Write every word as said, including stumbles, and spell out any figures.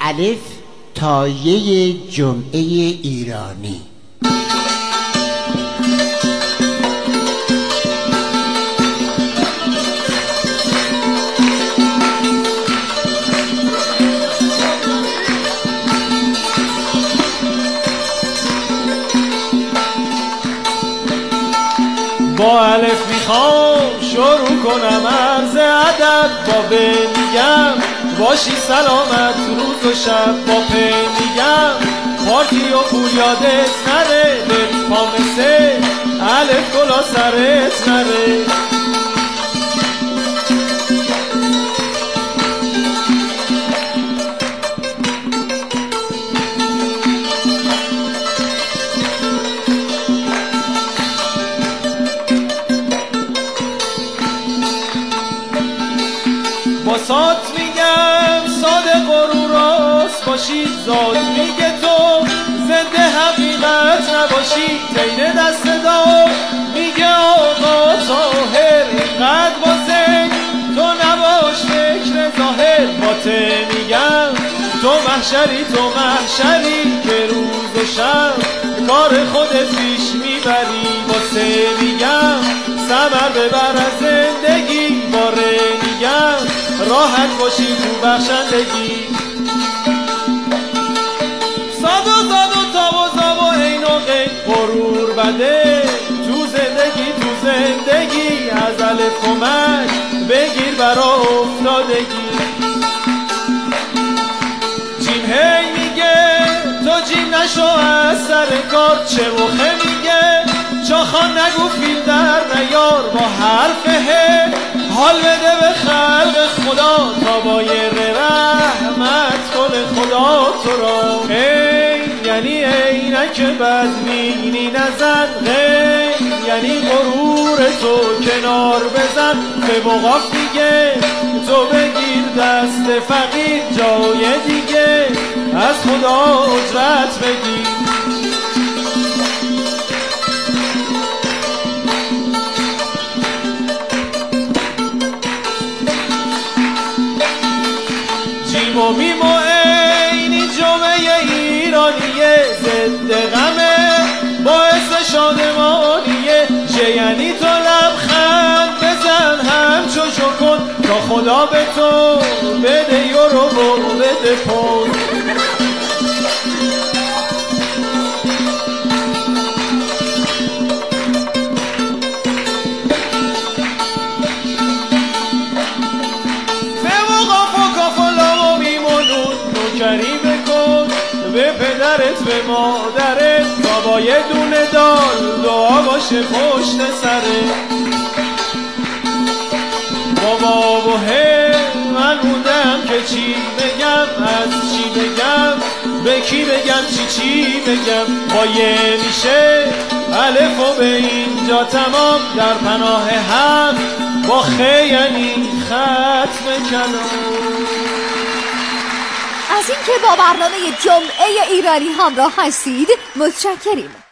الف تایه جمعه ایرانی. با الف میخوام شروع کنم عرض ادب، با ب میگم باشی سلامت روز و شب، با پ میگم پارتی و پول یادت نره، دل پامسه الف گلا سرت نره. با سات میگم صادق و رو راست باشی، ذات میگه تو زنده حقیقت نباشی، تینه دست دار میگه آقا طاهر اینقدر بازه تو نباش فکر ظاهر. با ته میگم تو محشری تو محشری که روز و شب کار خودت پیش میبری. با سه میگم ثمر ببر از زندگی، با ره میگم راحت باشی تو بخشندگی. صد و صد و تاب و زاب و عین و غین غرور بده تو زندگی تو زندگی، از الف کمک بگیر برا افتادگی. جیم هی میگه تو جیم نشو از سر کار، چه و خه میگه چاخان نگو فیل در نیار. با حرف ه حال بده به خلق خدا، تا با یه رحمت کنه خدا تو را. این یعنی عینک بدبینی نزن، غین یعنی غرور تو کنار بزن. به مقاف دیگه تو بگیر دست فقیر، جای دیگه از خدا اجرت بگیر. جیم و میم و عینی جمعه ایرانیه، ضد غمه باعث شادمانیه. ژ یعنی تو لبخند بزن همچو جو کن، تا خدا به تو بده یورو و بده پوند. نوکری بکن به پدرت به مادرت، تا با یه دونه دال دعا باشه پشت سرت. بابا و هی من موندم که چی بگم، از چی بگم به کی بگم، چی چی بگم. با یه میشه الف و به اینجا تمام، در پناه حق با خ یعنی ختم کلام. از اینکه با برنامه جمعه ایرانی همراه هستید متشکریم.